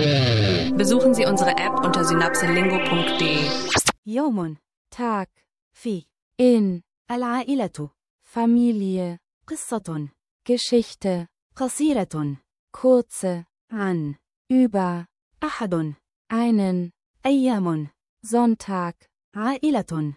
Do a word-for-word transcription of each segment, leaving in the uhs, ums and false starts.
Besuchen Sie unsere App unter synapselingo punkt de. يوم Tag في in العائلة Familie قصة Geschichte قصيرة kurze عن über أحد einen أيام Sonntag عائلة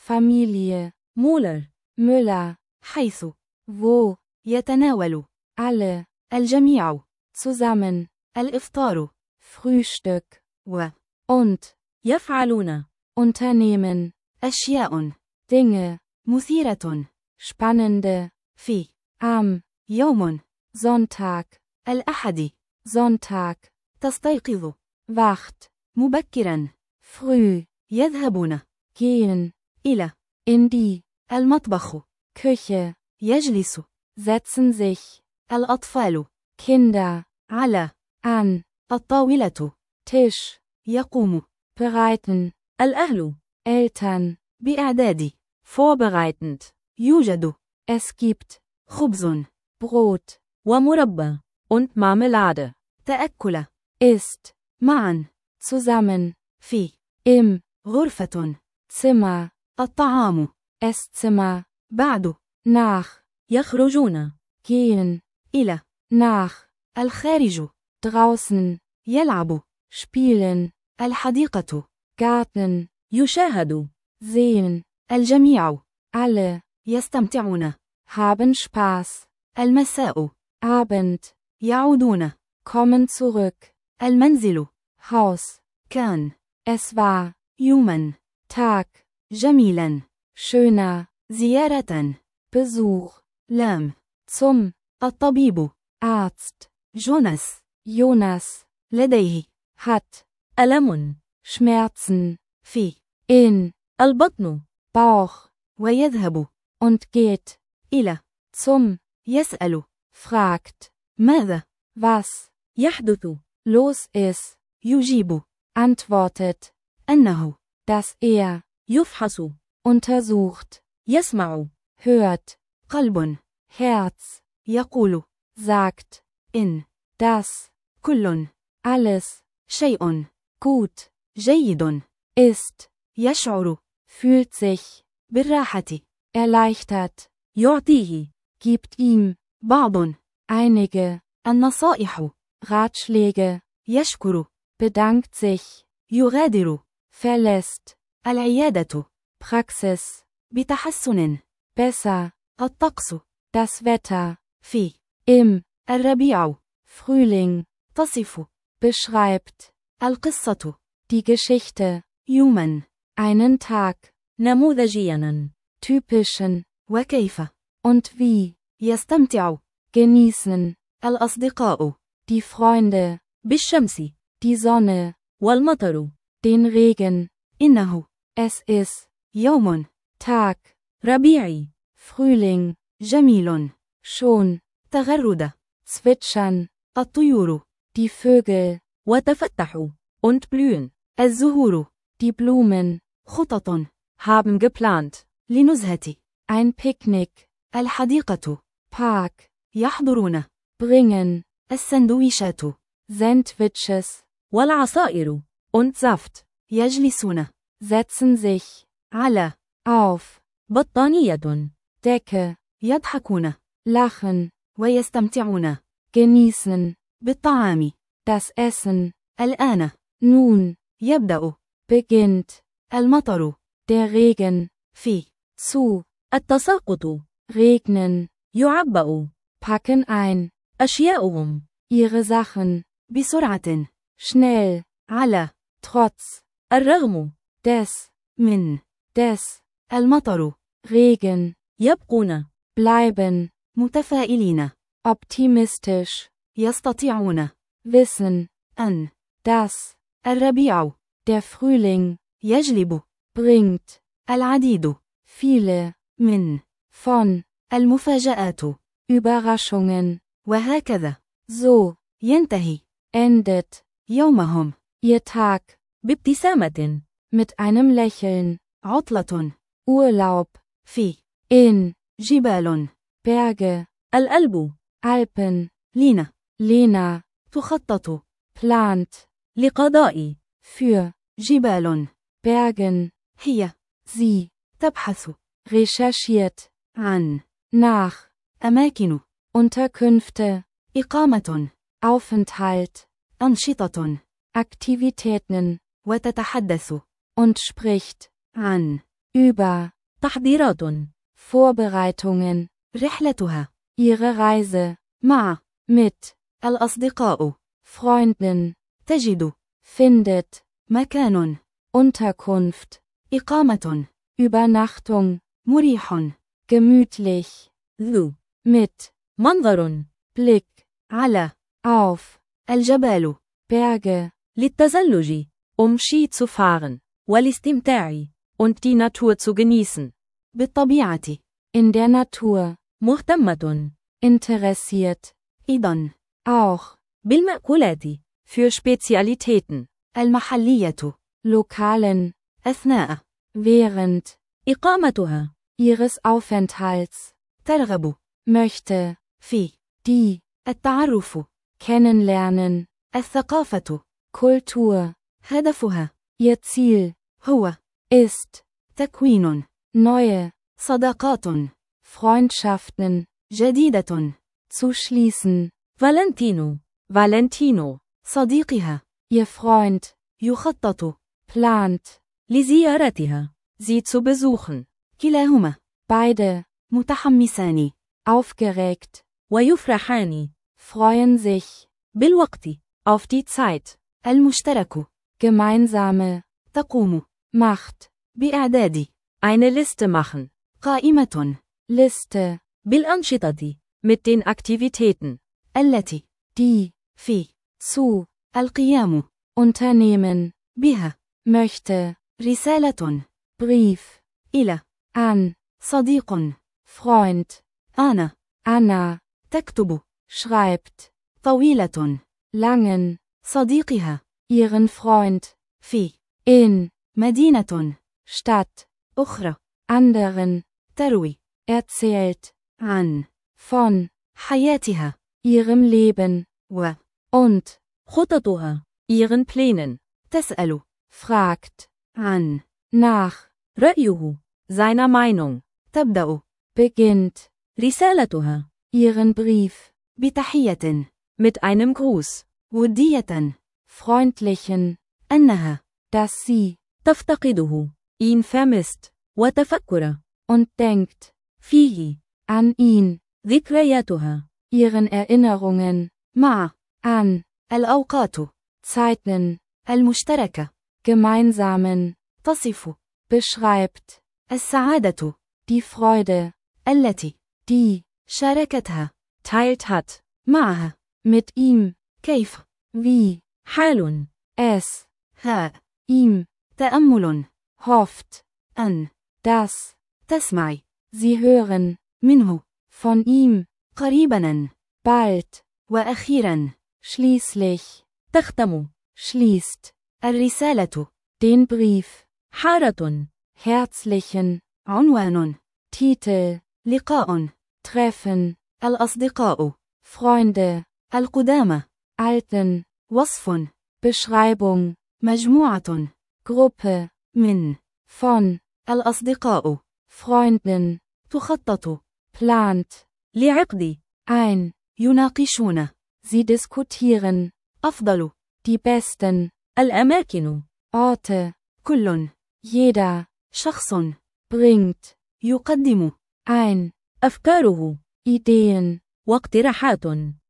Familie Müller Müller حيث wo يتناول alle الجميع zusammen الإفطار Frühstück و und يفعلون unternehmen أشياء Dinge مثيرة spannende في am يوم Sonntag الأحد Sonntag تستيقظ wacht مبكرا früh يذهبون gehen إلى in die المطبخ Küche يجلس setzen sich الأطفال Kinder على an الطاولة Tisch يقوم bereiten الأهل Eltern بإعداد vorbereitend يوجد es gibt خبز Brot ومربى und Marmelade تأكل ist معا zusammen في im غرفة Zimmer الطعام Esszimmer بعد nach يخرجون gehen إلى nach الخارج draußen يلعب spielen الحديقة Garten يشاهد sehen الجميع alle يستمتعون haben Spaß المساء Abend يعودون kommen zurück المنزل Haus كان es war يوما Tag جميلا schöner زيارة Besuch لام zum الطبيب Arzt جوناس Jonas لديه hat ألم Schmerzen في in البطن Bauch ويذهب und geht إلى zum يسأل fragt ماذا was يحدث los ist يجيب antwortet أنه dass er يفحص untersucht يسمع hört قلب Herz يقول sagt in das كل alles شيء gut جيد ist يشعر fühlt sich بالراحة erleichtert يعطيه gibt ihm بعض einige النصائح Ratschläge يشكر bedankt sich يغادر verlässt العيادة Praxis بتحسن besser الطقس das Wetter في im الربيع Frühling تصف beschreibt القصة die Geschichte يوما einen Tag نموذجيا typischen وكيف und wie يستمتع genießen الأصدقاء die Freunde بالشمس die Sonne والمطر den Regen إنه es ist يوم Tag ربيعي Frühling جميل schon تغرد zwitschern الطيور die Vögel وتفتح und blühen الزهور die Blumen خطط haben geplant لنزهة ein Picknick الحديقة Park يحضرون bringen السندويشات Sandwiches والعصائر und Saft يجلسون setzen sich على auf بطانية Decke يضحكون lachen ويستمتعون genießen بالطعام das Essen الآن nun يبدأ beginnt المطر der Regen في zu التساقط regnen يعبأ packen ein أشياؤهم ihre Sachen بسرعة schnell على trotz الرغم des من des المطر Regen يبقون bleiben متفائلين optimistisch يستطيعون wissen أن das الربيع der Frühling يجلب bringt العديد viele من von المفاجآت Überraschungen وهكذا so ينتهي endet يومهم ihr Tag بابتسامة mit einem Lächeln عطلة Urlaub في in جبال Berge الألب Alpen لينا Lena تخطط plant لقضاء. für جبال Bergen هي sie تبحث recherchiert عن nach أماكن Unterkünfte إقامة Aufenthalt أنشطة Aktivitäten وتتحدث und spricht عن über تحضيرات. Vorbereitungen رحلتها ihre Reise مع mit الأصدقاء Freunden تجد findet مكان Unterkunft إقامة Übernachtung مريح gemütlich ذو mit منظر. Blick على auf الجبال Berge للتزلج. Um Ski zu fahren. والاستمتاع. Und die Natur zu genießen. بالطبيعة in der Natur مهتمة. interessiert إذن auch بالمأكولات. Für Spezialitäten. المحلية lokalen أثناء während إقامتها. ihres Aufenthalts ترغب möchte في die التعرف kennenlernen الثقافة Kultur هدفها ihr Ziel هو ist تكوين neue صداقات Freundschaften جديدة zu schließen فالنتينو. Valentino. صديقها ihr Freund يخطط plant لزيارتها. Sie zu besuchen. كلاهما beide متحمسان aufgeregt ويفرحان. freuen sich بالوقت. Auf die Zeit. المشترك gemeinsame تقوم macht بإعداد Eine Liste machen. قائمة Liste بالأنشطة. Mit den Aktivitäten. التي die في zu القيام unternehmen بها möchte رسالة Brief إلى an صديق Freund أنا Anna تكتب schreibt طويلة langen صديقها ihren Freund في in مدينة Stadt أخرى anderen تروي erzählt عن von حياتها ihrem Leben و und خططها. Ihren Plänen. تسأل fragt عن nach رأيه. Seiner Meinung. تبدأ beginnt رسالتها. ihren Brief بتحية Mit einem Gruß. ودية freundlichen أنها dass sie تفتقده. Ihn vermisst. وتفكر. und denkt فيه. an ihn ذكرياتها. ihren Erinnerungen مع an الأوقات Zeiten المشتركة gemeinsamen تصف beschreibt السعادة die Freude التي die شاركتها Teilt hat. معها mit ihm كيف wie حال. es ها ihm تأمل hofft. أن dass تسمعي sie hören منه von ihm قريبا bald وأخيرا schließlich تختم schließt الرسالة den Brief حارة herzlichen عنوان Titel لقاء Treffen الأصدقاء Freunde القدامى Alten وصف Beschreibung مجموعة Gruppe من von الأصدقاء Freunden تخطط plant لعقد ein يناقشون sie diskutieren أفضل die besten الأماكن Orte كل jeder شخص bringt يقدم ein أفكاره Ideen واقتراحات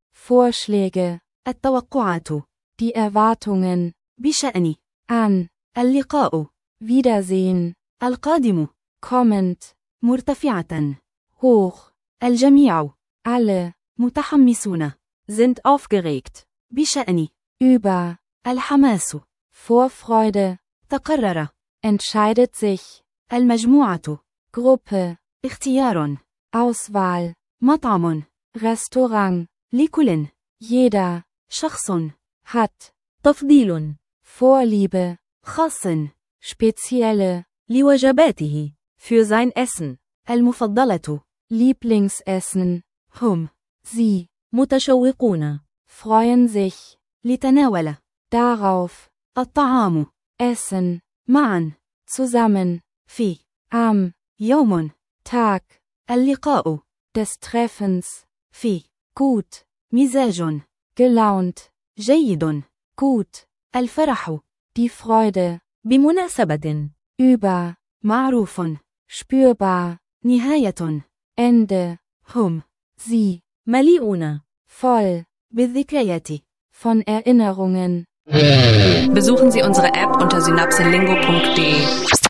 Vorschläge التوقعات die Erwartungen بشأن an اللقاء Wiedersehen القادم kommend مرتفعة hoch الجميع alle متحمسون sind aufgeregt بشأن über الحماس Vorfreude تقرر entscheidet sich المجموعة Gruppe اختيار Auswahl مطعم Restaurant لكل jeder شخص hat تفضيل Vorliebe خاص spezielle لوجباته für sein Essen المفضلة Lieblingsessen هم sie متشوقون freuen sich لتناول darauf, الطعام essen, معا zusammen, في am, يوم Tag, اللقاء des Treffens, في gut, مزاج gelaunt, جيد gut, الفرح die Freude, بمناسبة. über, معروف spürbar, نهاية Ende, هم sie, مليئون. voll بالذكريات von Erinnerungen. Besuchen Sie unsere App unter synapselingo punkt de.